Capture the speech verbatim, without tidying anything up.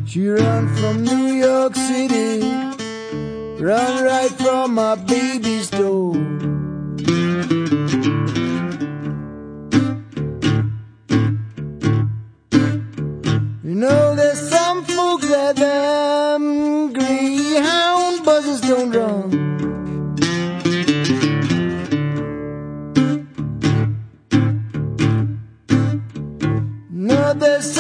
She run from New York City, run right from my baby's door. You know there's some folks that them greyhound buzzers don't run. No, there's